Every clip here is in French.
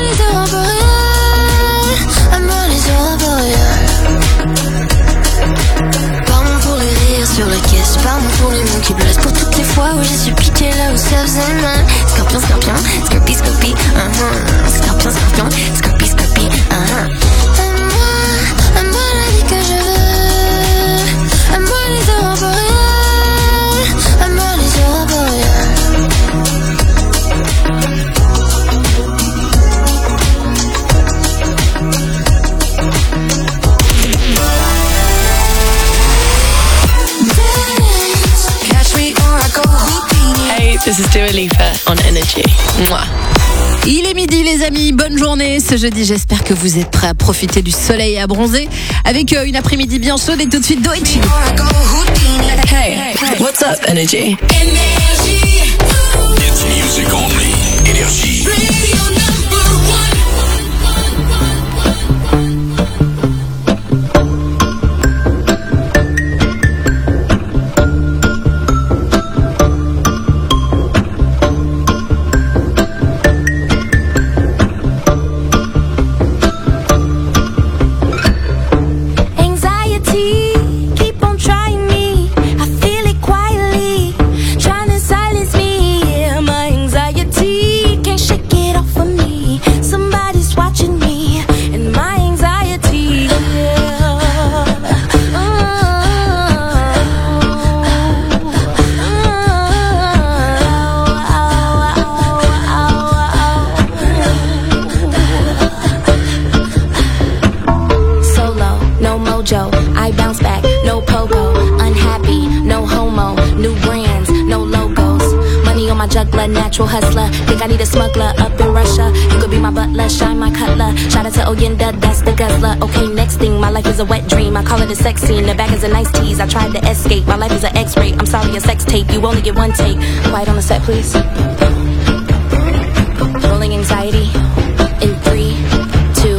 les heures en boréales. À moi les heures en boréales. Pardon pour les rires sur la caisse, pardon pour les mots qui blessent, pour toutes les fois où j'ai su piquer là où ça faisait mal. Scorpion, scorpion, scorpi, scorpi, scorpion, scorpion, scorpi, scorpi, à moi la vie que je veux, à moi les aurores boréales, à moi les aurores boréales. Hey, this is Dua Lipa on Energy. Mwah. Il est midi les amis, bonne journée ce jeudi, j'espère que vous êtes prêts à profiter du soleil et à bronzer avec une après-midi bien chaude et tout de suite Doechii. Hey, what's up, Energy? It's music only. Energy. I bounce back, no pogo, unhappy, no homo, new brands, no logos, money on my juggler, natural hustler, think I need a smuggler up in Russia, you could be my butler, shine my cutler, shout out to Oyenda, that's the guzzler, okay next thing, my life is a wet dream, I call it a sex scene, the back is a nice tease, I tried to escape, my life is an x-ray, I'm sorry a sex tape, you only get one take, quiet on the set please, rolling anxiety, in 3, 2,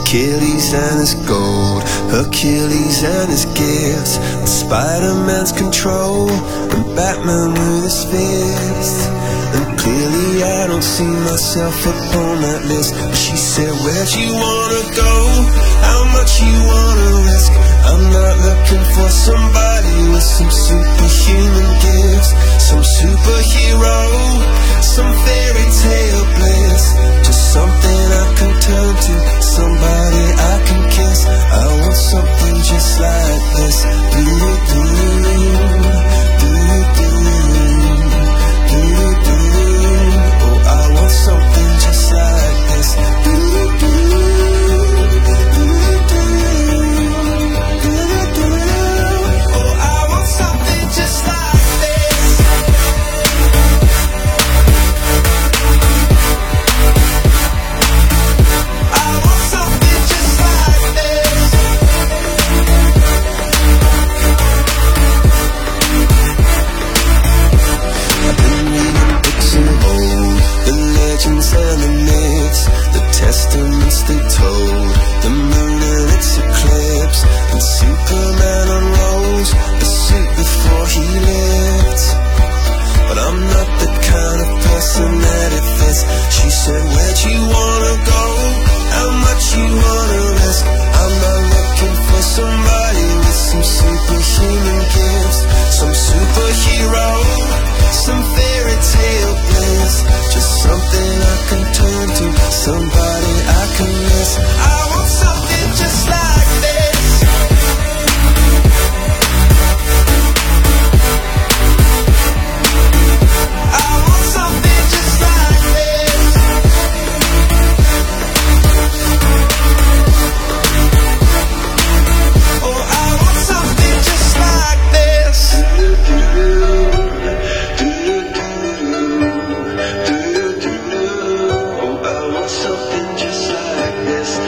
Achilles and his gold, Achilles and his gifts, and Spider-Man's control, and Batman with his fists. And clearly I don't see myself upon that list. But she said, where'd you wanna go? How much you wanna risk? I'm not looking for somebody with some superhuman gifts, some superhero, some fairy tale bliss. Just something I can turn to, somebody I can kiss. I want something just like this. Oh, I want something just like this. Oh, I want something just like this. I want something just like this. I've been reading books of old, the legends and the myths, the testaments they told, the moon and its eclipse, and Superman unrolls the suit before he lived. But I'm not the kind of person that it fits. She said, where'd you wanna go? How much you wanna risk? I'm not looking for somebody with some superhuman gifts, some superhero, some fairy tale bliss. Just something I can turn to, somebody I can miss. I want something just like this. I want something just like this. Oh, I want something just like this. Oh, I want something just like this.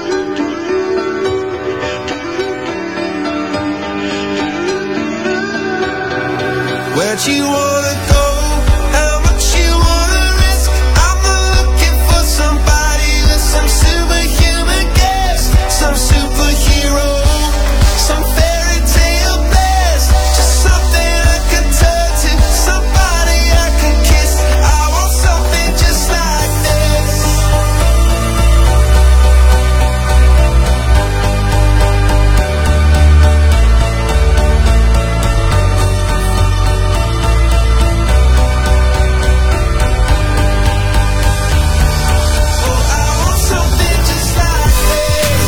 Where'd you wanna go? How much you wanna risk? I'm not looking for somebody with some superhuman gifts, some superhero, some fairy tale bliss. Just something I can turn to, somebody I can kiss. I want something just like this. Oh, I want something just like this.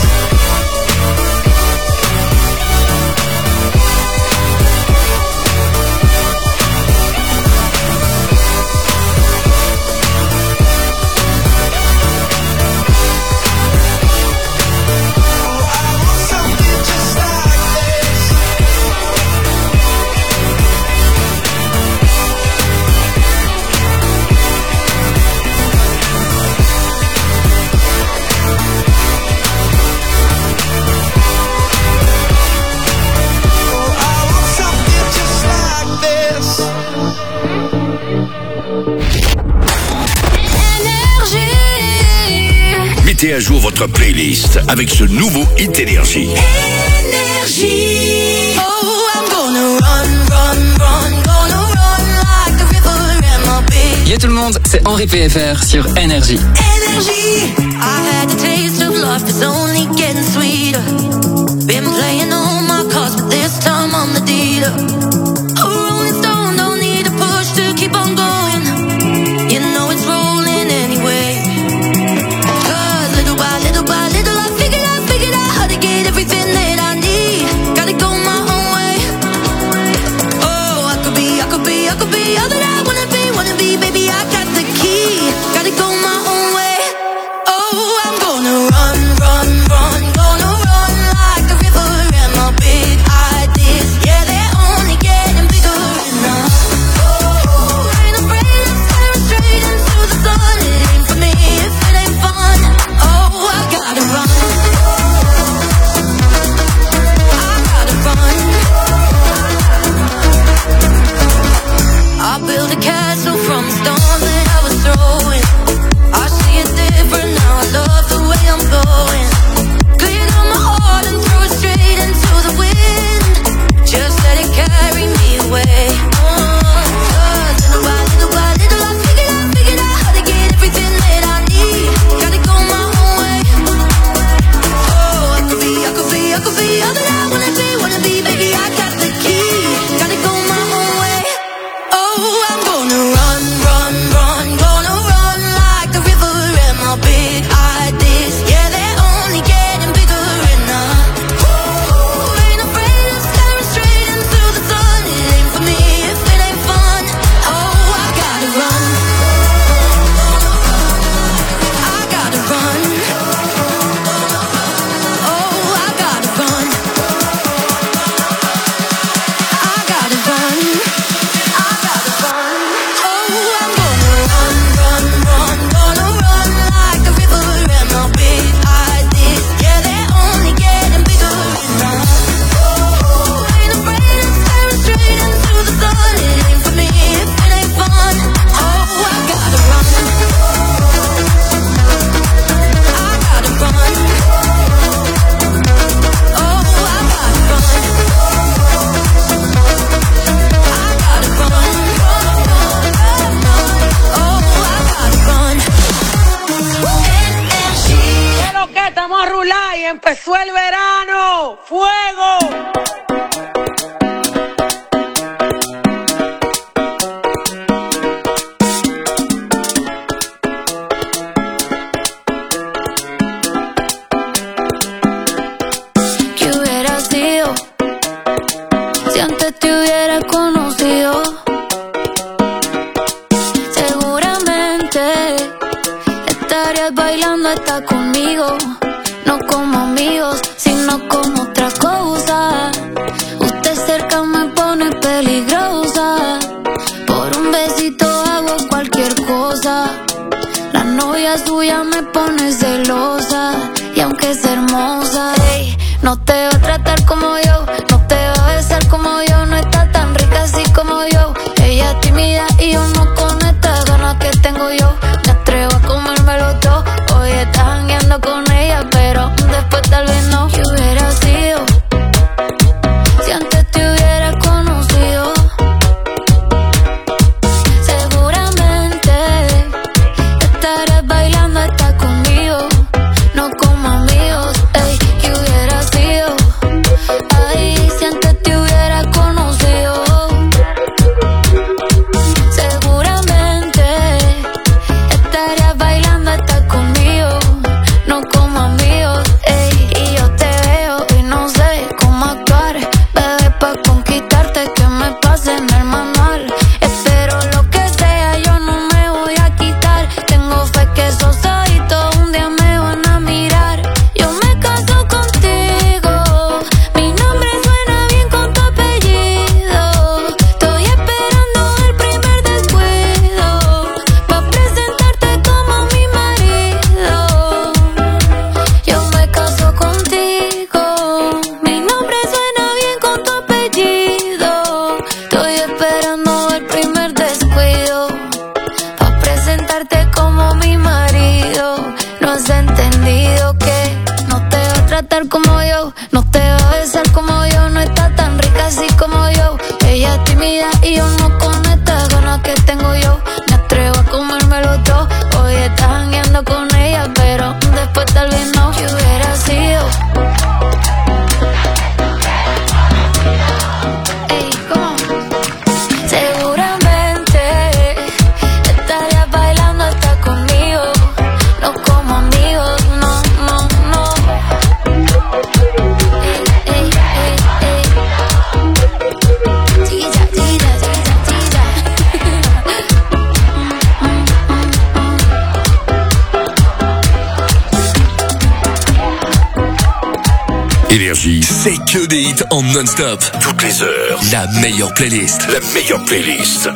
Oh, I want something just like this. Oh, I want something just like this. Mettez à jour votre playlist avec ce nouveau Hit Énergie. Énergie. Oh, I'm gonna run, run, run, gonna run like the river in my bed. Yo tout le monde, c'est Henri PFR sur Énergie. Energy. I had the taste of life, it's only getting sweeter. Been playing all my cards, but this time I'm the dealer. A rolling stone, don't need a push to keep on going. You know it's rolling anyway. 'Cause little by little by little, I figured out how to get everything that I need. Gotta go my own way. Oh, I could be all that I wanna be, baby, I got the key. Gotta go my own way. Oh, I'm gonna run, run, empezó el verano. ¡Fuego! Te hubiera conocido, seguramente estarías bailando hasta conmigo, no como amigos, sino como otra cosa. Usted cerca me pone peligrosa, por un besito hago cualquier cosa. La novia suya me pone celosa, y aunque es hermosa, hey, no te va a tratar como yo, no te va a besar como yo, no está tan rica así como yo. Ella es tímida y yo no con estas ganas que tengo yo. Me atrevo a comérmelo todo, hoy estás jangueando con ella, pero después tal vez no. ¿Qué hubiera sido si antes te hubiera conocido? Seguramente estarías bailando hasta conmigo, no como amigos, ey. ¿Qué hubiera sido? Ay, si antes te hubiera conocido. Seguramente estarías bailando hasta conmigo, no como amigos, ey. Y yo te veo y no sé cómo actuar, bebé, pa' conquistarte, que me pase en el manual. Espero lo que sea, yo no me voy a quitar. Tengo fe que esos ojitos un día me van a mirar. Yo me caso contigo, mi nombre suena bien con tu apellido. Estoy esperando el primer descuido, pa' presentarte como mi marido. Yo me caso contigo, mi nombre suena bien con tu apellido. Estoy esperando el primer descuido, pa' presentarte como mi marido. No has entendido que no te va a tratar como yo, no te va a besar como yo, no está tan rica así como yo. Ella es tímida y yo no con estas ganas que tengo yo. Me atrevo a comérmelo todo, hoy estás jangueando con ella, pero después tal vez no. ¿Qué hubiera sido? Ey, ¿cómo? Seguramente estarías bailando hasta conmigo, no como amigos, no, no, no. Ey, ey, ey, ey. Tira, tira, tira, tira. Énergie, c'est que des hits en non-stop. Toutes les heures. La meilleure playlist. La meilleure playlist.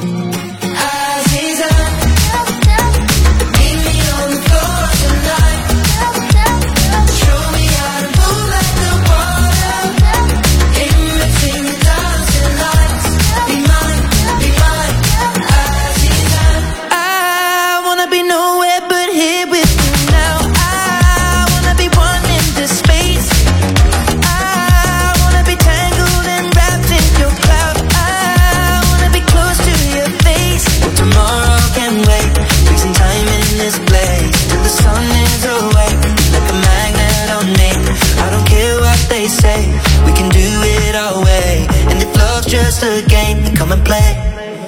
I wanna be nowhere but here with you now. I wanna be one in the space. I wanna be tangled and wrapped in your cloud. I wanna be close to your face. Tomorrow can wait. Freezing time in this place till the sun is awake. Like a magnet on me. I don't care what they say. We can do it our way. And if love's just a game, then come and play.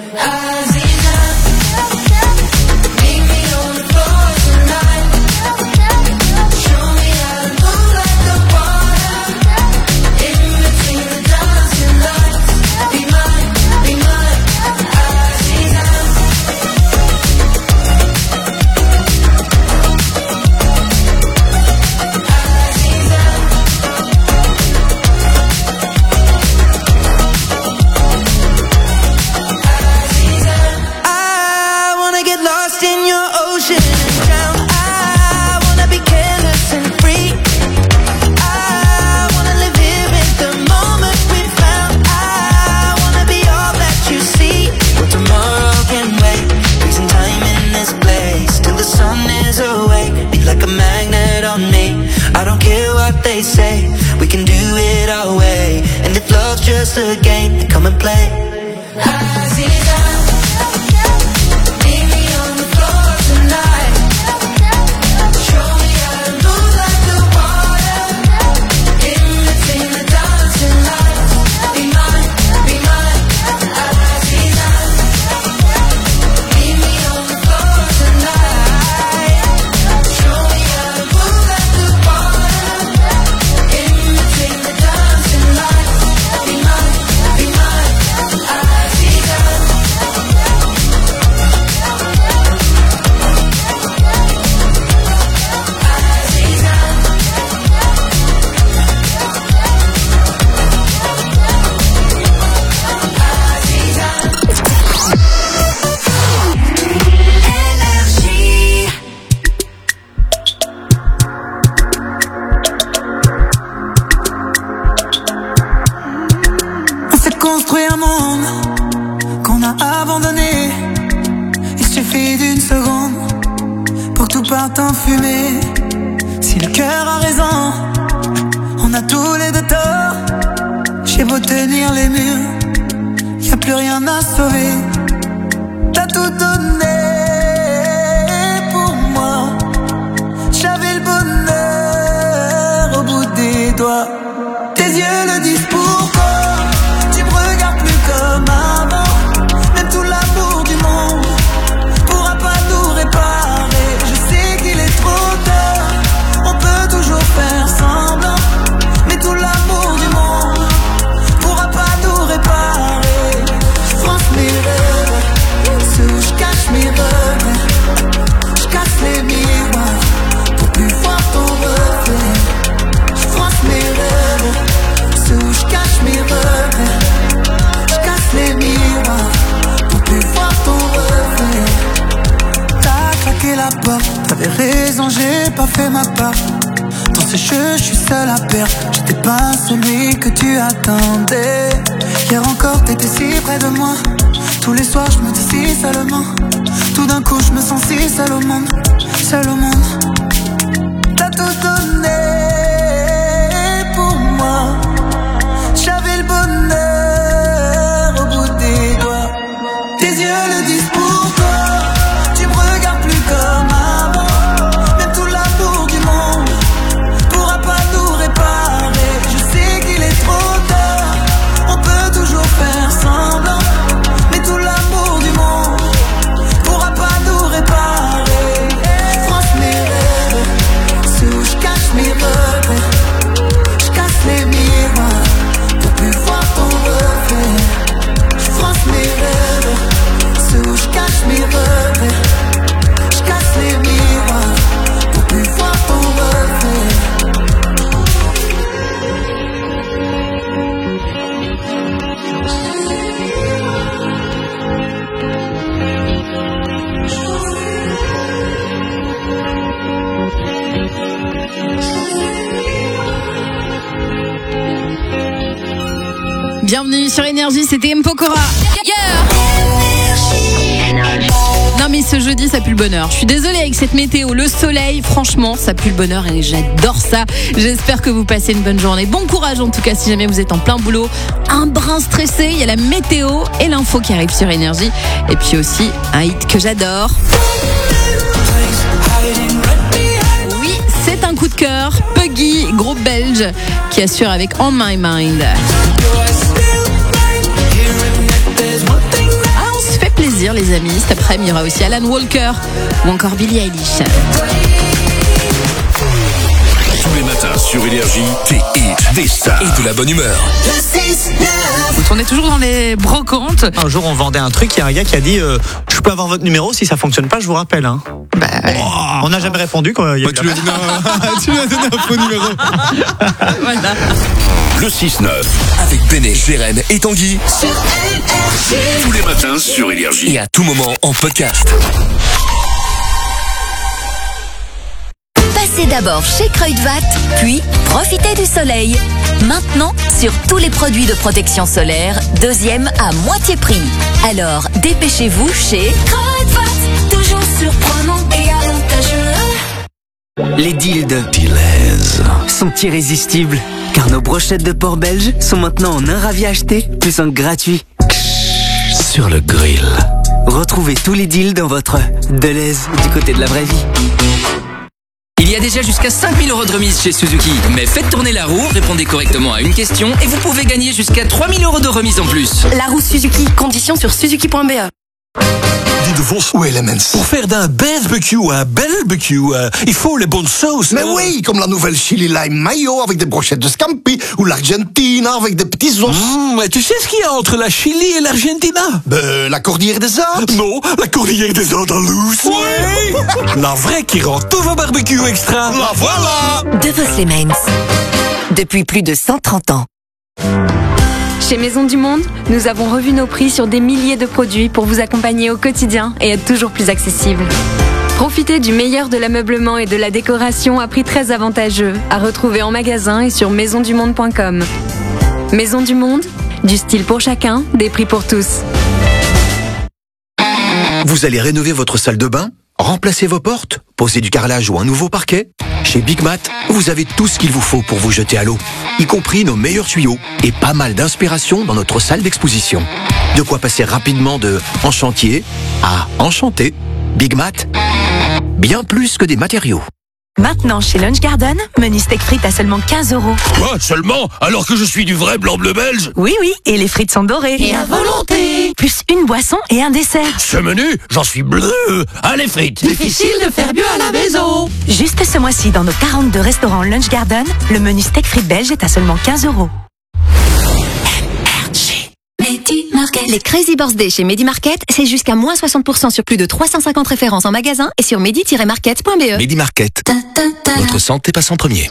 They say we can do it our way, and if love's just a game, then come and play. Meet me on the floor tonight. Show me how to move like the water. beau tenir les murs, y a plus rien à sauver. T'as tout donné pour moi. J'avais le bonheur au bout des doigts. Tes yeux le disent pourquoi. Tu me regardes plus comme avant. Même tout l'amour du monde pourra pas nous réparer. Je sais qu'il est trop tard. On peut toujours faire semblant. Mais tout l'amour du monde pourra pas nous réparer. Je France mes rêves, ceux où je cache mes regrets. Je casse les miroirs pour plus voir ton reflet. Je France mes rêves, ceux où je cache mes regrets. Je casse les miroirs pour plus voir ton reflet. T'as claqué la porte, t'avais raison, j'ai pas fait ma part. Dans ces jeux, je suis seul à perdre. J'étais pas celui que tu attendais. Hier encore, t'étais si près de moi. Tous les soirs, je me dis si seulement. Tout d'un coup, je me sens si seul au monde. Seul au monde. T'as tout donné pour moi. J'avais le bonheur au bout des doigts. Tes yeux le disent pourquoi. Tu me regardes plus comme avant. Même tout l'amour du monde pourra pas nous réparer. Je sais qu'il est trop tard. On peut toujours faire semblant. Mais tout l'amour du monde pourra pas nous réparer. Je France mes rêves, ceux où je cache mes regrets. Je casse les miroirs pour plus voir ton reflet. Je France mes rêves, ceux où je cache mes regrets. Je casse les miroirs pour plus voir ton reflet. Bienvenue sur Énergie, c'était M. Pokora. Non mais ce jeudi ça pue le bonheur. Je suis désolée avec cette météo, le soleil, franchement ça pue le bonheur et j'adore ça. J'espère que vous passez une bonne journée. Bon courage en tout cas si jamais vous êtes en plein boulot, un brin stressé, il y a la météo et l'info qui arrive sur Énergie. Et puis aussi un hit que j'adore. Oui, c'est un coup de cœur. Puggy, groupe belge qui assure avec On My Mind. On se fait plaisir les amis, cet après-midi il y aura aussi Alan Walker ou encore Billie Eilish. Tous les matins sur Énergie, des hits, des stars et de la bonne humeur. On est toujours dans les brocantes. Un jour on vendait un truc, il y a un gars qui a dit je peux avoir votre numéro, si ça fonctionne pas je vous rappelle hein. On n'a jamais répondu quoi. Tu lui as donné un faux numéro. Voilà. Le 6-9 avec Béné, Jérém et Tanguy. Tous les matins sur Énergie et à tout moment en podcast. Passez d'abord chez Kruidvat, puis profitez du soleil. Maintenant, sur tous les produits de protection solaire, deuxième à moitié prix. Alors, dépêchez-vous chez Kruidvat, toujours surprenant et avantageux. Les deals de Deleuze sont irrésistibles, car nos brochettes de porc belge sont maintenant en un ravi acheté, plus un gratuit. Sur le grill. Retrouvez tous les deals dans votre Deleuze du côté de la vraie vie. Il y a déjà jusqu'à 5 000 € de remise chez Suzuki. Mais faites tourner la roue, répondez correctement à une question et vous pouvez gagner jusqu'à 3 000 € de remise en plus. La roue Suzuki, conditions sur suzuki.be. De vos elements. Pour faire d'un barbecue un barbecue, il faut les bonnes sauces. Mais oui, comme la nouvelle chili lime mayo avec des brochettes de scampi ou l'Argentina avec des petits os. Mais tu sais ce qu'il y a entre la Chili et l'Argentina? La cordillère des Alpes. Non, la cordillère des Andalous. Oui. La vraie qui rend tous vos barbecues extra. La voilà. De vos elements. Depuis plus de 130 ans. Chez Maison du Monde, nous avons revu nos prix sur des milliers de produits pour vous accompagner au quotidien et être toujours plus accessible. Profitez du meilleur de l'ameublement et de la décoration à prix très avantageux, à retrouver en magasin et sur maisondumonde.com. Maison du Monde, du style pour chacun, des prix pour tous. Vous allez rénover votre salle de bain ? Remplacez vos portes, posez du carrelage ou un nouveau parquet. Chez Big Mat, vous avez tout ce qu'il vous faut pour vous jeter à l'eau, y compris nos meilleurs tuyaux et pas mal d'inspiration dans notre salle d'exposition. De quoi passer rapidement de en chantier à enchanté. Big Mat, bien plus que des matériaux. Maintenant, chez Lunch Garden, menu steak frites à seulement 15 €. Quoi, seulement? Alors que je suis du vrai blanc-bleu belge? Oui, et les frites sont dorées. Et à volonté. Plus une boisson et un dessert. Ce menu, j'en suis bleu. Allez, frites. Difficile de faire mieux à la maison. Juste ce mois-ci, dans nos 42 restaurants Lunch Garden, le menu steak frites belge est à seulement 15 €. Les Crazy Birthday chez Medi Market, c'est jusqu'à moins 60% sur plus de 350 références en magasin et sur medi-market.be. Medi Market. Votre santé passe en premier.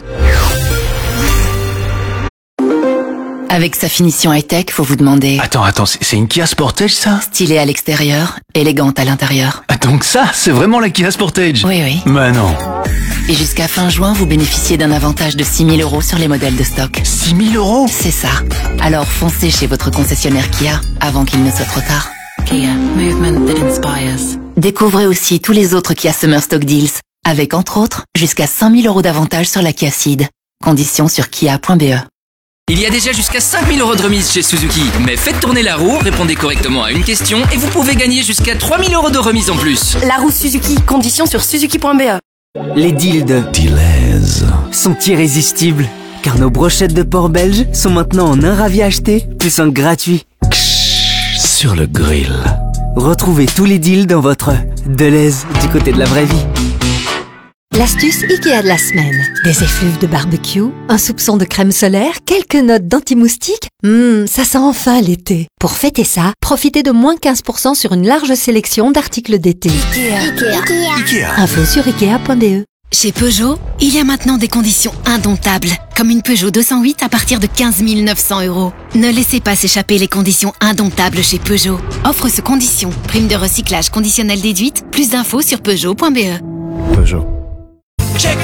Avec sa finition high-tech, faut vous demander... Attends, c'est une Kia Sportage, ça? Stylée à l'extérieur, élégante à l'intérieur. Ah, donc ça, c'est vraiment la Kia Sportage? Oui. Mais non. Et jusqu'à fin juin, vous bénéficiez d'un avantage de 6 000 € sur les modèles de stock. 6 000 €? C'est ça. Alors foncez chez votre concessionnaire Kia avant qu'il ne soit trop tard. Kia, movement that inspires. Découvrez aussi tous les autres Kia Summer Stock Deals, avec entre autres jusqu'à 5 000 € d'avantage sur la Kia Ceed. Conditions sur kia.be. Il y a déjà jusqu'à 5 000 € de remise chez Suzuki. Mais faites tourner la roue, répondez correctement à une question et vous pouvez gagner jusqu'à 3 000 € de remise en plus. La roue Suzuki, conditions sur suzuki.be. Les deals de Deleuze sont irrésistibles, car nos brochettes de porc belge sont maintenant en un ravi acheté, plus un gratuit. Sur le grill. Retrouvez tous les deals dans votre Deleuze du côté de la vraie vie. L'astuce Ikea de la semaine. Des effluves de barbecue, un soupçon de crème solaire, quelques notes d'anti-moustique. Ça sent enfin l'été. Pour fêter ça, profitez de moins 15% sur une large sélection d'articles d'été. Ikea. Info sur Ikea.be. Chez Peugeot, il y a maintenant des conditions indomptables, comme une Peugeot 208 à partir de 15 900 €. Ne laissez pas s'échapper les conditions indomptables chez Peugeot. Offre sous conditions, prime de recyclage conditionnelle déduite, plus d'infos sur Peugeot.be. Peugeot. Check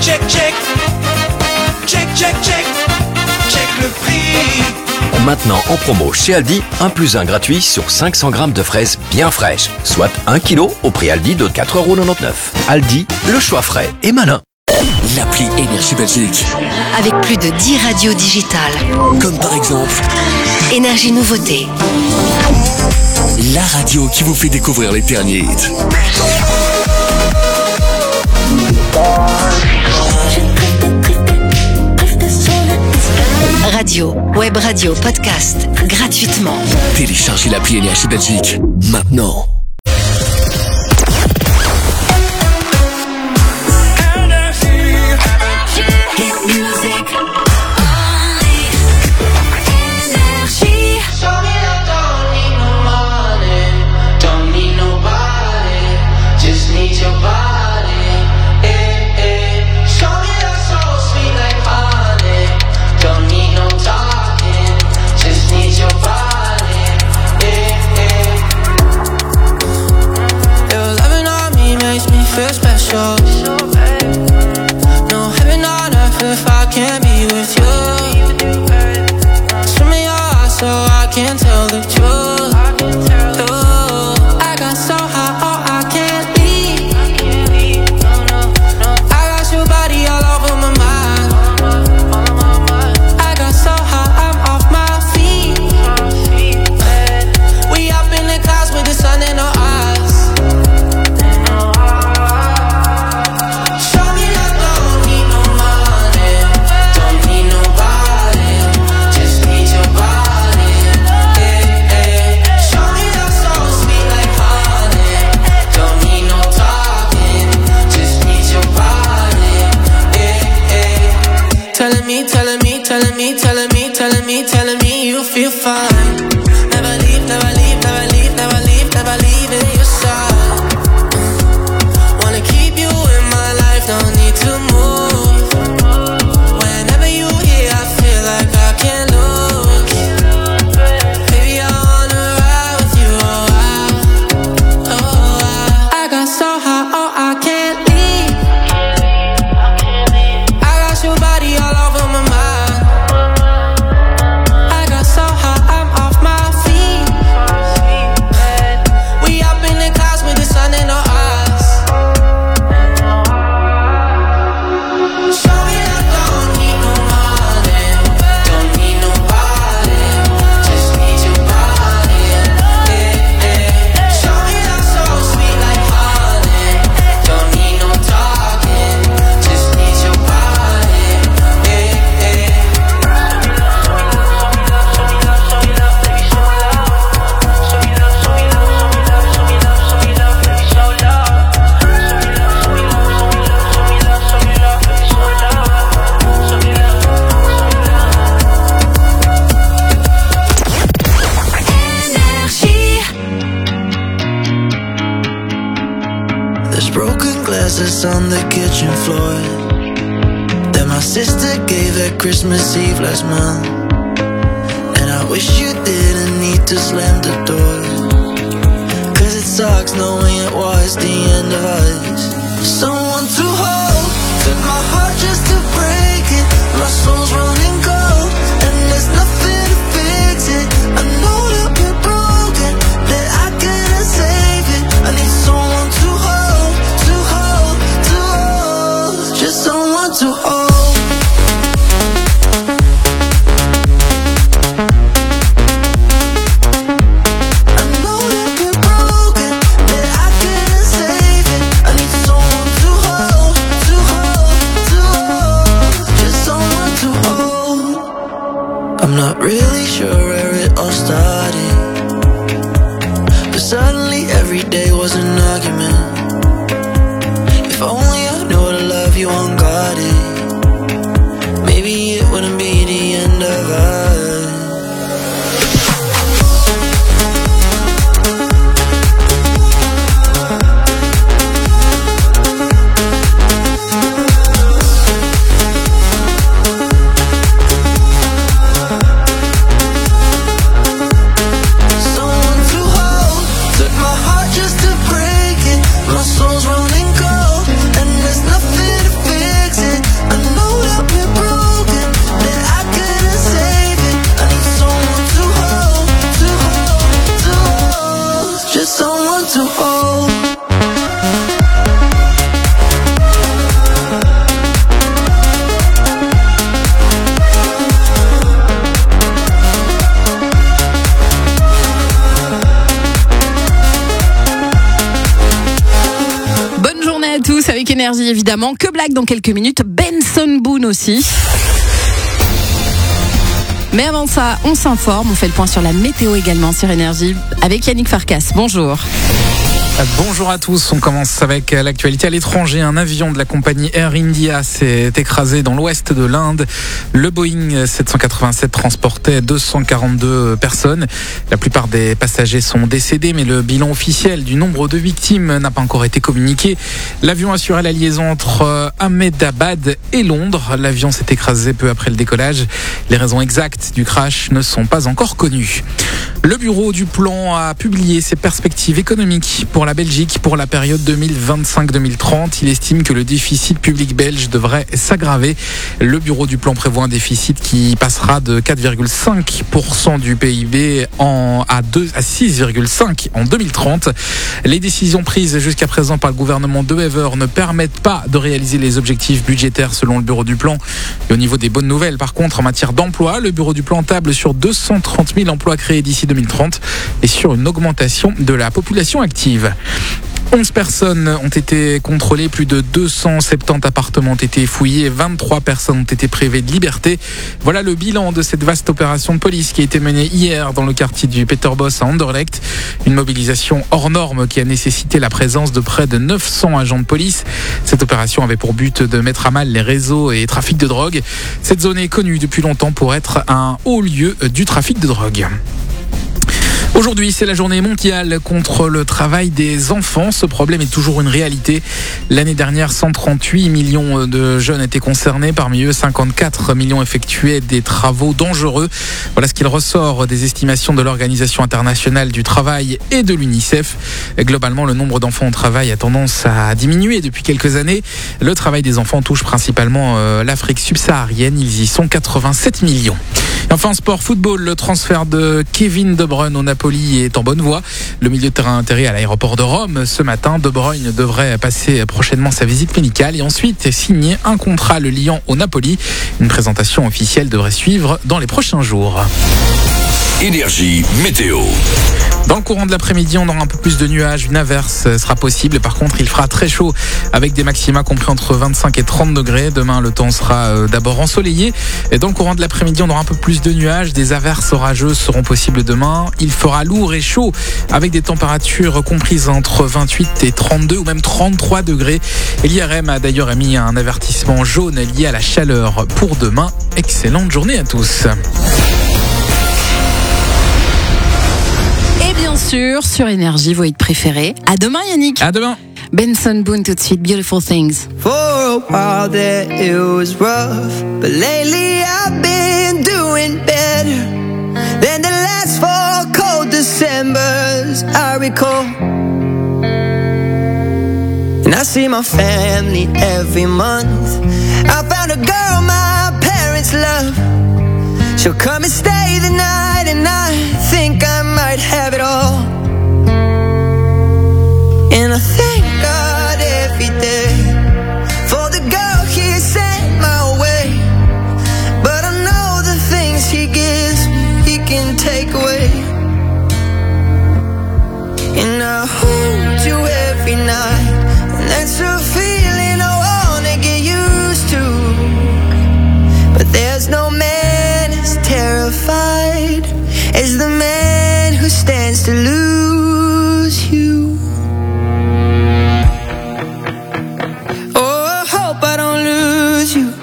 le prix. Maintenant en promo chez Aldi, 1+1 gratuit sur 500 grammes de fraises bien fraîches, soit 1 kg au prix Aldi de 4,99 €. Aldi, le choix frais et malin. L'appli Énergie Belgique. Avec plus de 10 radios digitales. Comme par exemple Énergie Nouveauté. la radio qui vous fait découvrir les derniers hits. Radio, web radio, podcast, gratuitement. Téléchargez l'appli Énergie Belgique, maintenant. Feel special. No heaven on earth if I can't be with you. Show me your eyes so I can tell the truth. I got so high, oh I can't leave. I got your body all over my mind. I got so high, I'm off my feet. We up in the clouds with the sun in our eyes. Telling me you feel fine. Never leave, never leave, never leave, never leave, never leave in your side. Wanna keep you in my life, don't need to move. Whenever you here, I feel like I can't lose. Baby, I wanna ride with you, I got so high, oh I can't leave. I got your body all over my mind. So high, I'm off my feet. clothes on the kitchen floor that my sister gave at Christmas Eve last month. And I wish you didn't need to slam the door, 'cause it sucks knowing it was the end of us. Someone to hold, took my heart just to break it. My soul's running cold, and there's nothing to fix it. I know that we're broken, that I couldn't save it. I need someone to hold, to hold, to hold. Just someone to hold. I'm not really sure where it all started, but suddenly every day was an argument. If only I knew how to love you unguarded, maybe it wouldn't be the end of us. Avec énergie évidemment, que blague dans quelques minutes, Benson Boone aussi. Mais avant ça, on s'informe, on fait le point sur la météo également sur Énergie avec Yannick Farkas. Bonjour. Bonjour à tous, on commence avec l'actualité à l'étranger. Un avion de la compagnie Air India s'est écrasé dans l'ouest de l'Inde. Le Boeing 787 transportait 242 personnes. La plupart des passagers sont décédés, mais le bilan officiel du nombre de victimes n'a pas encore été communiqué. L'avion assurait la liaison entre Ahmedabad et Londres. L'avion s'est écrasé peu après le décollage. Les raisons exactes du crash ne sont pas encore connues. Le bureau du plan a publié ses perspectives économiques pour la Belgique pour la période 2025-2030. Il estime que le déficit public belge devrait s'aggraver. Le bureau du plan prévoit un déficit qui passera de 4,5% du PIB à 6,5% en 2030. Les décisions prises jusqu'à présent par le gouvernement de Wever ne permettent pas de réaliser les objectifs budgétaires selon le bureau du plan. Et au niveau des bonnes nouvelles, par contre, en matière d'emploi, le bureau du plan table sur 230 000 emplois créés d'ici 2030 et sur une augmentation de la population active. 11 personnes ont été contrôlées, plus de 270 appartements ont été fouillés, 23 personnes ont été privées de liberté. Voilà le bilan de cette vaste opération de police qui a été menée hier dans le quartier du Peterbosch à Anderlecht. Une mobilisation hors norme qui a nécessité la présence de près de 900 agents de police. Cette opération avait pour but de mettre à mal les réseaux et trafics de drogue. Cette zone est connue depuis longtemps pour être un haut lieu du trafic de drogue. Aujourd'hui, c'est la journée mondiale contre le travail des enfants. Ce problème est toujours une réalité. L'année dernière, 138 millions de jeunes étaient concernés. Parmi eux, 54 millions effectuaient des travaux dangereux. Voilà ce qu'il ressort des estimations de l'Organisation internationale du travail et de l'UNICEF. Globalement, le nombre d'enfants au travail a tendance à diminuer depuis quelques années. Le travail des enfants touche principalement l'Afrique subsaharienne. Ils y sont 87 millions. Et enfin, sport, football, le transfert de Kevin De Bruyne au Napoli est en bonne voie. Le milieu de terrain atterri à l'aéroport de Rome ce matin. De Bruyne devrait passer prochainement sa visite médicale et ensuite signer un contrat le liant au Napoli. Une présentation officielle devrait suivre dans les prochains jours. Énergie météo. Dans le courant de l'après-midi, on aura un peu plus de nuages. Une averse sera possible. Par contre, il fera très chaud avec des maxima compris entre 25 et 30 degrés. Demain, le temps sera d'abord ensoleillé. Et dans le courant de l'après-midi, on aura un peu plus de nuages. Des averses orageuses seront possibles demain. Il fera lourd et chaud avec des températures comprises entre 28 et 32 ou même 33 degrés. Et l'IRM a d'ailleurs émis un avertissement jaune lié à la chaleur pour demain. Excellente journée à tous. Bien sûr, sur Énergie, vos hits préférés. À demain, Yannick. À demain. Benson Boone tout de suite, Beautiful Things. For a while there it was rough, but lately I've been doing better than the last 4 cold Decembers I recall. And I see my family every month. I found a girl my parents love. She'll come and stay the night, and I think I might have it all. And I thank God every day for the girl He sent my way. But I know the things He gives me, He can take away. And I hold you every night, and that's a feeling I wanna get used to. But there's no man as terrified as the man who stands to lose you. I don't lose you.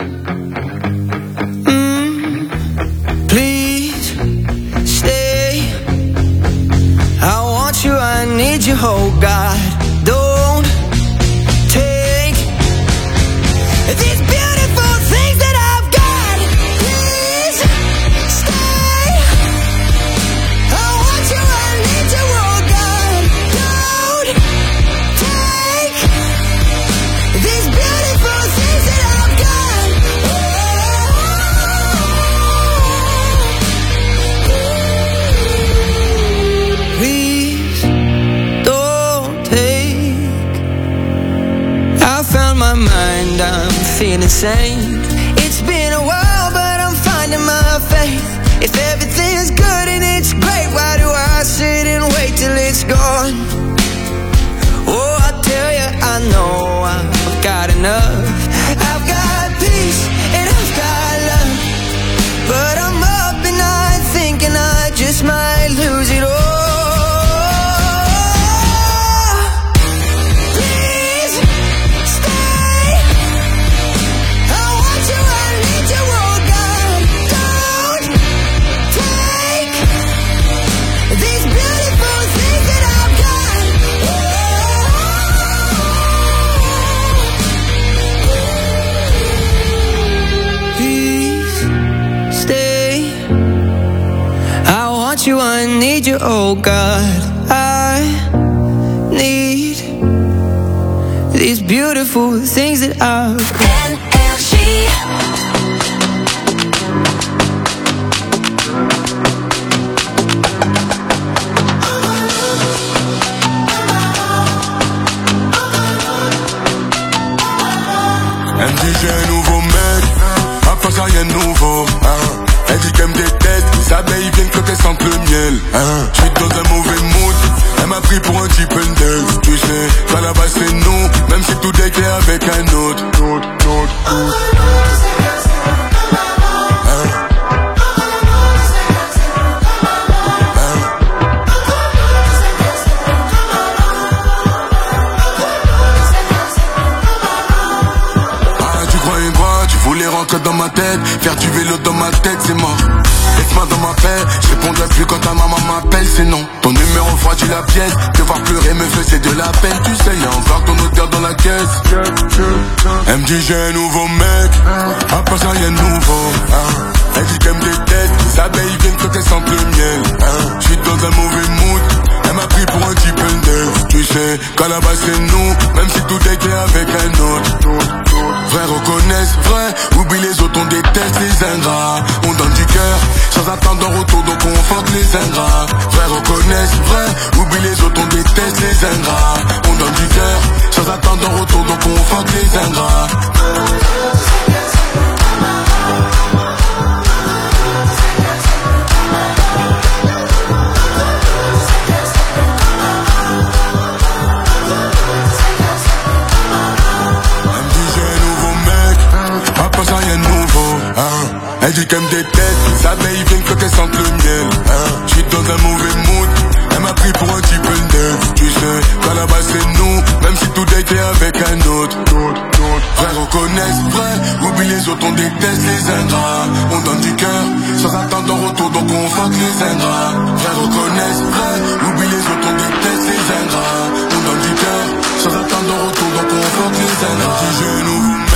Please stay. I want you, I need you, oh God. Don't take these beautiful things that I've got. Please stay. I want you, I need you, oh God. Don't take these beautiful things that I've got. Please don't take. I found my mind, I'm feeling sane. It's been a while, but I'm finding my faith. If everything's good and it's great, why do I sit and wait till it's gone? Oh, I tell you, I know I've got enough. I've got peace and I've got love. But I'm up at night thinking I just might lose it all. Please stay. I want you, I need you, oh God. Don't take these beautiful things that I've got. Please stay. I want you, I need you, oh God. I need these beautiful things that I've got. Elle me dit j'ai un nouveau mec, à part ça rien de nouveau, hein. Elle dit qu'elle me déteste, les abeilles viennent quand elles sentent le miel, hein. J'suis dans un mauvais mood, elle m'a pris pour un type Handel. Tu sais, qu'à la base c'est nous, même si tout est clair avec un autre. Dans ma tête, faire du vélo dans ma tête, c'est mort. Laisse-moi dans ma paix, je répondrai plus quand ta maman m'appelle, c'est non. Ton numéro froidit la pièce, te voir pleurer me faisait de la peine. Tu sais, y'a encore ton odeur dans la caisse. Elle me dit j'ai un nouveau mec, à part ça y'a un nouveau, hein. Elle dit qu'elle me déteste, les abeilles viennent quand elles sentent le miel, hein. J'suis dans un mauvais mood, elle m'a pris pour un type Handel. Tu sais, qu'à la base c'est nous, même si tout est clair avec un autre. Vrai reconnaissent, vrai, oublie les autres, on déteste les ingrats. On donne du cœur, sans attendre en retour, donc on force les ingrats. Vrai reconnaissent, vrai, oublie les autres, on déteste les ingrats. On donne du cœur, sans attendre en retour, donc on force les ingrats. Elle dit qu'elle me déteste, les abeilles viennent quand elles sentent le miel, hein. J'suis dans un mauvais mood, elle m'a pris pour un type Handel. Tu sais, qu'à la base c'est nous, même si tout est clair avec un autre. Vrai reconnaissent, vrai, oublie les autres, on déteste les ingrats. On donne du cœur, sans attendre en retour, donc on fuck les ingrats. Vrai reconnaissent, vrai, oublie les autres, on déteste les ingrats. On donne du cœur, sans attendre en retour. j'ai un nouveau mec.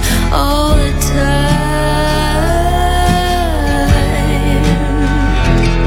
All the time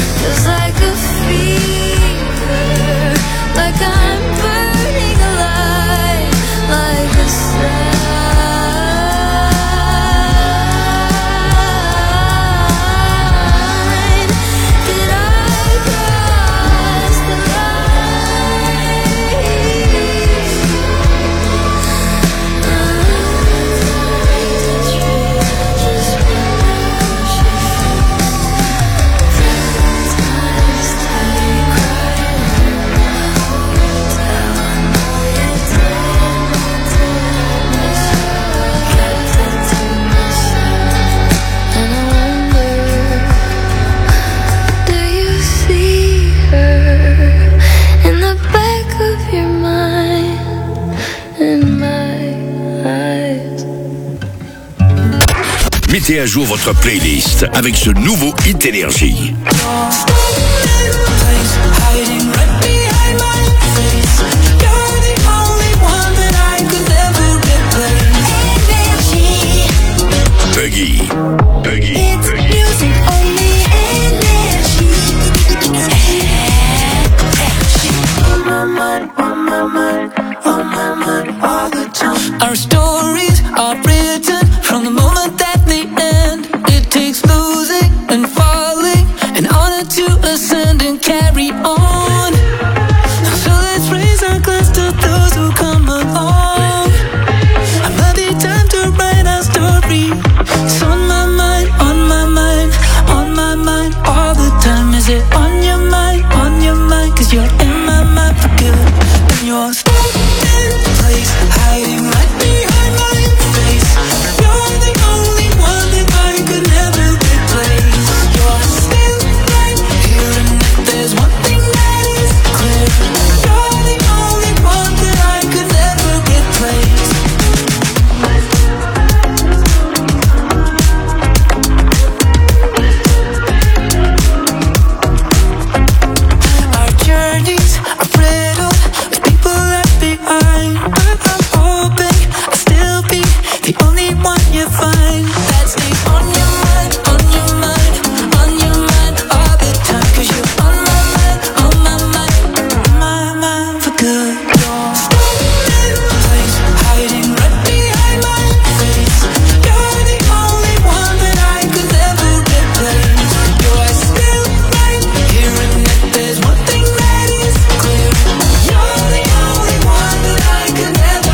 Just like a fever, like I'm burning alive, like a sign. Did I cross the Mettez à jour votre playlist avec ce nouveau Hit Énergie. Peggy. Our stories are written from the moment that they end. It takes losing and falling in order to ascend and carry on. So let's raise our glass to those who come along. Another time to write our story. It's on my mind, on my mind, on my mind all the time. Is it on your mind, 'cause you're in my mind for good. And you're stuck in place, hiding right behind my face. You're the only one that I could never replace. You're still right here, and if there's one thing that is clear, you're the only one that I could never replace. Our journeys are riddled with people left behind. I'm hoping I'll still be the only one you find that stays on your mind, on your mind, on your mind all the time. 'Cause you're on my mind, on my mind, on my mind for good. You're stuck in place, hiding right behind my face. You're the only one that I could never replace. You're still right here, and if there's one thing that is clear, you're the only one that I could never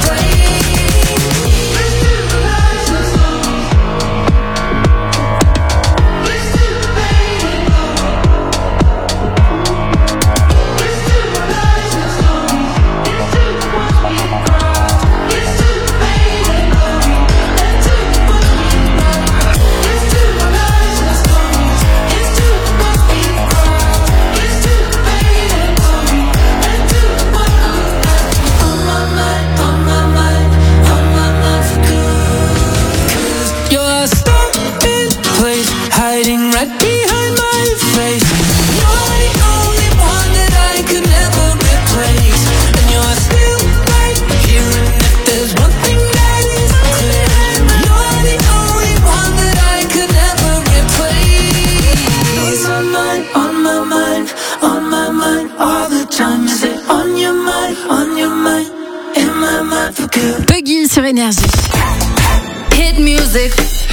You're stuck in place, hiding right behind my face. You're the only one that I could never replace. And you're still right here, and if there's one thing that is clear, you're the only one that I could never replace. On my mind, on my mind, on my mind all the time. Is it on your mind, in my mind for good? Peggy sur Énergie. Hit music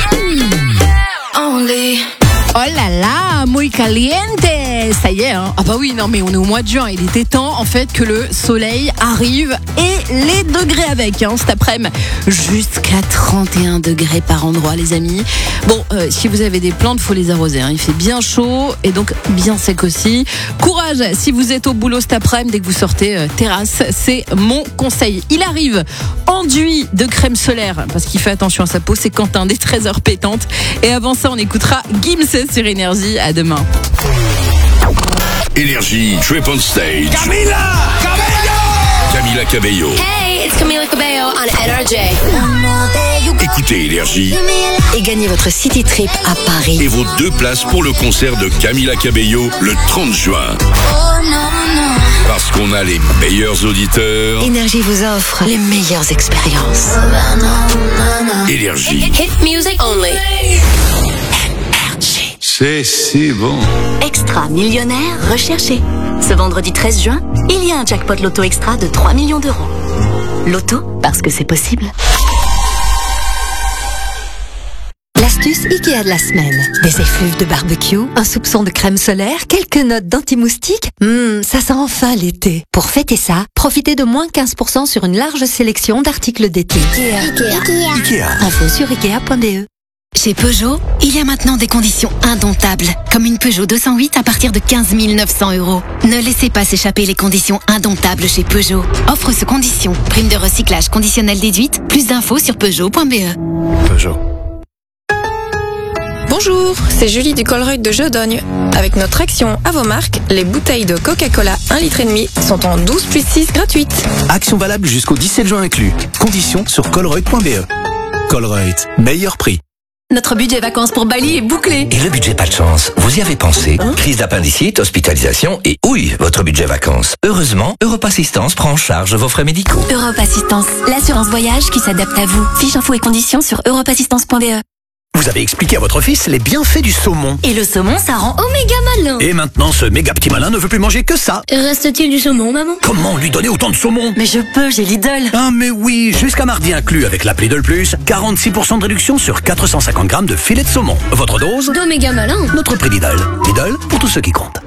only. Oh là là, muy caliente. Ça y est, hein. Ah bah oui, non mais on est au mois de juin. Il était temps en fait que le soleil arrive et les degrés avec, hein, cet après-midi. Jusqu'à 31 degrés par endroit, les amis. Bon, si vous avez des plantes, faut les arroser, hein. Il fait bien chaud et donc bien sec aussi. Courage si vous êtes au boulot cet après-midi, dès que vous sortez terrasse, c'est mon conseil. Il arrive enduit de crème solaire parce qu'il fait attention à sa peau. C'est Quentin des 13h pétantes. Et avant ça, on écoutera Gims sur Énergie. À demain. Énergie, Trip on Stage. Camila Cabello. Hey, it's Camila Cabello on NRJ. Écoutez Énergie Et gagnez votre City Trip à Paris. et vos 2 places pour le concert de Camila Cabello le 30 juin. Parce qu'on a les meilleurs auditeurs. Énergie vous offre les meilleures expériences. Énergie. Hit music only. C'est si bon. Extra millionnaire recherché. Ce vendredi 13 juin, il y a un jackpot loto extra de 3 millions d'euros. Loto, parce que c'est possible. L'astuce Ikea de la semaine. Des effluves de barbecue, un soupçon de crème solaire, quelques notes d'anti-moustique. Ça sent enfin l'été. Pour fêter ça, profitez de moins 15% sur une large sélection d'articles d'été. Ikea. Info sur Ikea.be. Chez Peugeot, il y a maintenant des conditions indomptables, comme une Peugeot 208 à partir de 15 900 €. Ne laissez pas s'échapper les conditions indomptables chez Peugeot. Offre sous condition. Prime de recyclage conditionnelle déduite. Plus d'infos sur Peugeot.be. Peugeot. Bonjour, c'est Julie du Colruyt de Jodogne. Avec notre action à vos marques, les bouteilles de Coca-Cola 1,5 litre sont en 12+6 gratuites. Action valable jusqu'au 17 juin inclus. Conditions sur colruyt.be. Colruyt, meilleur prix. Notre budget vacances pour Bali est bouclé. Et le budget pas de chance, vous y avez pensé? Crise d'appendicite, hospitalisation et votre budget vacances. Heureusement, Europe Assistance prend en charge vos frais médicaux. Europe Assistance, l'assurance voyage qui s'adapte à vous. Fiche infos et conditions sur europeassistance.be. Vous avez expliqué à votre fils les bienfaits du saumon. Et le saumon, ça rend Oméga malin. Et maintenant, ce méga petit malin ne veut plus manger que ça. Reste-t-il du saumon, maman? Comment lui donner autant de saumon? Mais je peux, j'ai Lidl. Ah mais oui, jusqu'à mardi inclus avec l'appli Lidl Plus, 46% de réduction sur 450 grammes de filet de saumon. Votre dose? D'Oméga malin. Notre prix Lidl. Lidl, pour tous ceux qui comptent.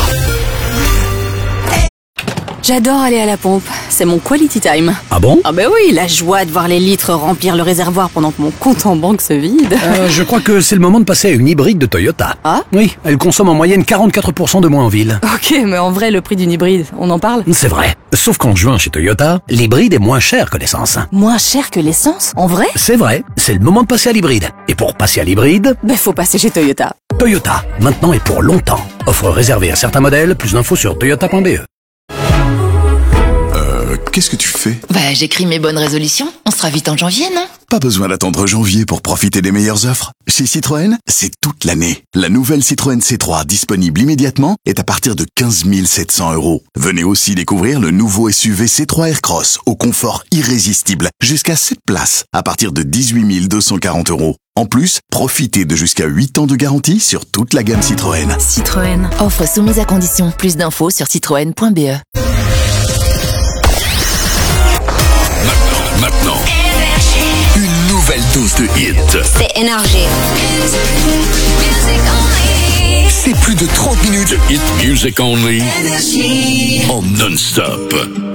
J'adore aller à la pompe, c'est mon quality time. Ah bon? Ah ben oui, la joie de voir les litres remplir le réservoir pendant que mon compte en banque se vide. Je crois que c'est le moment de passer à une hybride de Toyota. Ah? Oui, elle consomme en moyenne 44% de moins en ville. Ok, mais en vrai, le prix d'une hybride, on en parle? C'est vrai. Sauf qu'en juin chez Toyota, l'hybride est moins cher que l'essence. Moins cher que l'essence? En vrai? C'est vrai, c'est le moment de passer à l'hybride. Et pour passer à l'hybride... Ben faut passer chez Toyota. Toyota, maintenant et pour longtemps. Offre réservée à certains modèles, plus d'infos sur toyota.be. Qu'est-ce que tu fais? J'écris mes bonnes résolutions. On sera vite en janvier, non? Pas besoin d'attendre janvier pour profiter des meilleures offres. Chez Citroën, c'est toute l'année. La nouvelle Citroën C3 disponible immédiatement est à partir de 15 700 €. Venez aussi découvrir le nouveau SUV C3 Aircross au confort irrésistible. Jusqu'à 7 places à partir de 18 240 €. En plus, profitez de jusqu'à 8 ans de garantie sur toute la gamme Citroën. Citroën. Offre soumise à condition. Plus d'infos sur citroën.be. Maintenant, une nouvelle dose de hit. C'est énergie. C'est plus de 30 minutes de hit music only en non-stop.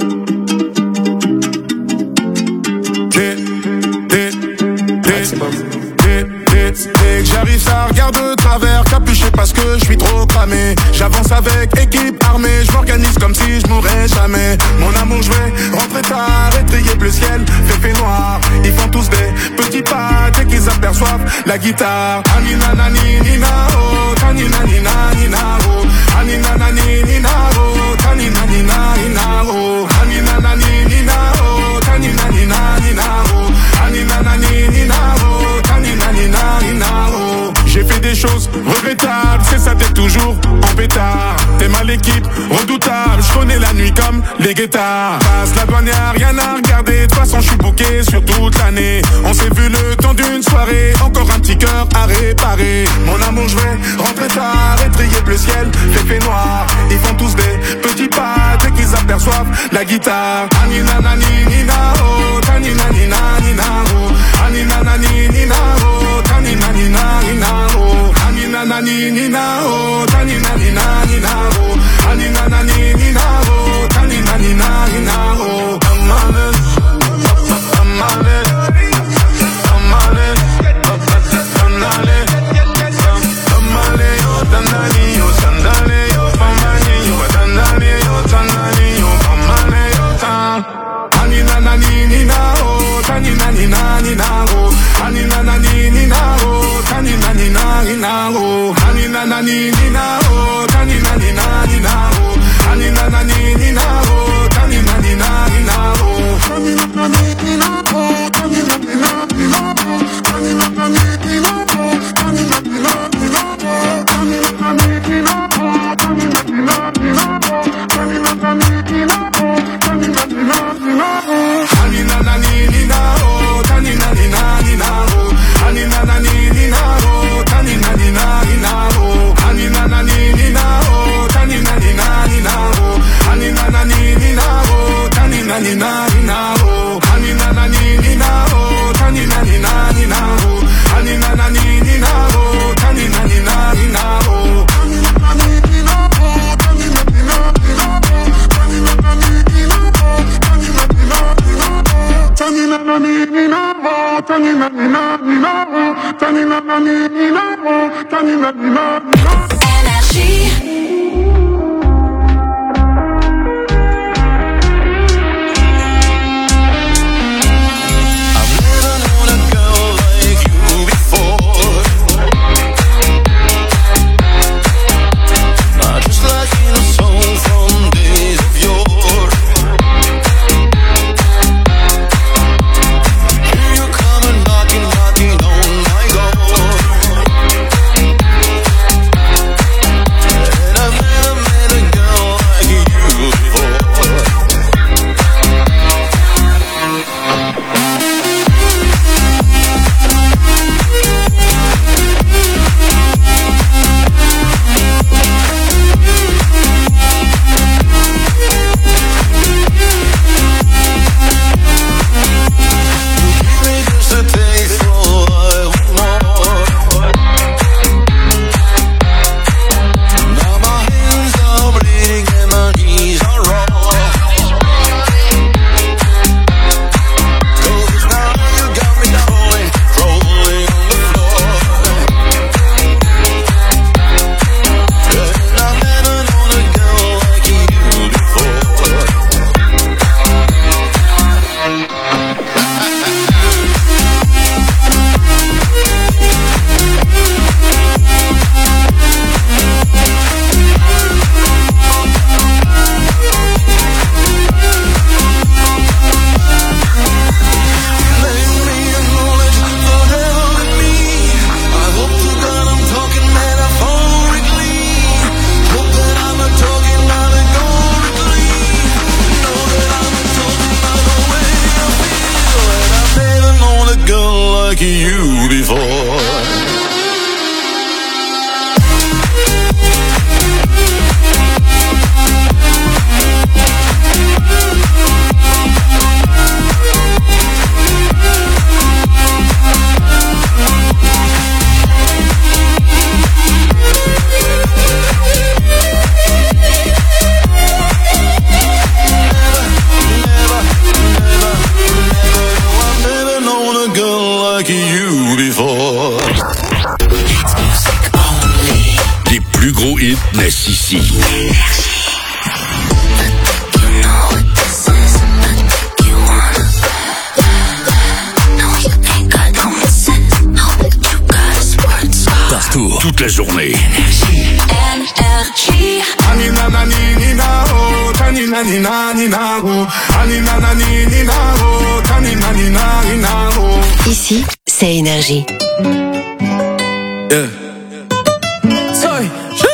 Dès que j'arrive ça regarde de travers, capuché parce que je suis trop cramé. J'avance avec équipe armée, je m'organise comme si je mourrais jamais. Mon amour, je vais rentrer tard, étrier bleu ciel, fait noir. Ils font tous des petits pas dès qu'ils aperçoivent la guitare. Anina nani nina oh, tanina nina nina oh, anina nani nina oh, tanina nina nina oh, anina nani nina oh, tanina nina nina oh, anina nani nina oh, tanina nina nina oh. J'ai fait des choses regrettables, c'est ça t'es toujours en pétard. T'es mal équipe, redoutable, je connais la nuit comme les guettards. Passe la douane, y'a rien à regarder, de toute façon je suis booké sur toute l'année. On s'est vu le temps d'une soirée, encore un petit cœur à réparer. Mon amour, je vais rentrer tard, étrier bleu ciel, fait noir. Ils font tous des petits pas dès qu'ils aperçoivent la guitare. Anina nani nina oh, tanina nina nina oh, anina nani nina oh, tanina nina nina oh, anina nani nina oh, tanina nina nina oh, anina nani nina oh, tanina nina nina oh. Nani like you before. Les plus gros hits naissent ici. Partout, toute la journée. Ici, c'est Énergie. Yeah. Sorry.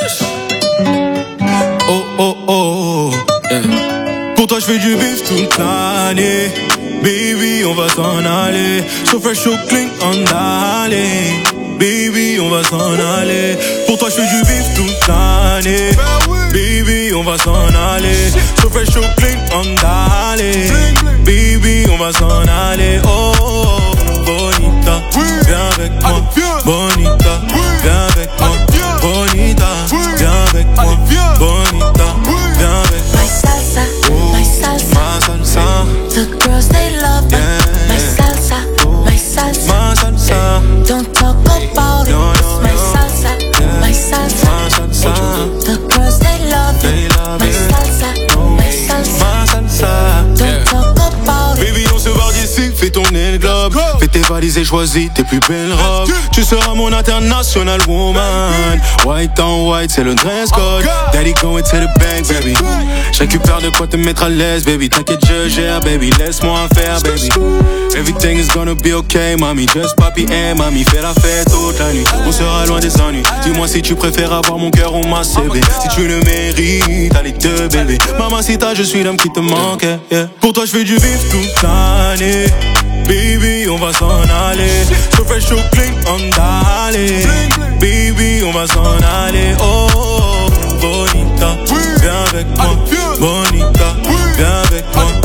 Oh oh oh. Yeah. Pour toi je fais du bif toute l'année. Baby on va s'en aller. So fresh so clean on d'aller. Baby on va s'en aller. Pour toi je fais du bif toute l'année. Baby on va s'en aller. So fresh so clean on d'aller. Baby on va s'en aller. Oh, oh. Bonita, viens avec moi. Bonita, viens avec moi. Bonita, viens avec moi. Bonita, viens avec moi. My salsa, my salsa, ma salsa. The girls they love it. Yeah. My salsa, my salsa, ma salsa. Don't talk about no, it. no, My no. salsa, Yeah. my salsa, ma salsa. The girls they love it. My salsa, my salsa, ma salsa. Don't talk about it. Baby, on se barre d'ici, fais tourner le globe. Fais tes valises et choisis tes plus belles robes. Tu seras mon international woman. White on white, c'est le dress code. Daddy going to the bank, baby. Je récupère de quoi te mettre à l'aise, baby. T'inquiète, je gère, baby. Laisse-moi faire, baby. Everything is gonna be okay, mami. Just papi et mami. Fais la fête toute la nuit. On sera loin des ennuis. Dis-moi si tu préfères avoir mon cœur ou ma CV. Si tu le mérites, t'as les deux, bébé. Mamacita, je suis l'homme qui te manque, yeah. Pour toi, je fais du vif toute l'année. Baby, on va s'en aller. So fresh, so clean, on d'aller. Baby, on va s'en aller. Oh, oh, oh, bonita, viens avec moi. Bonita, viens avec moi.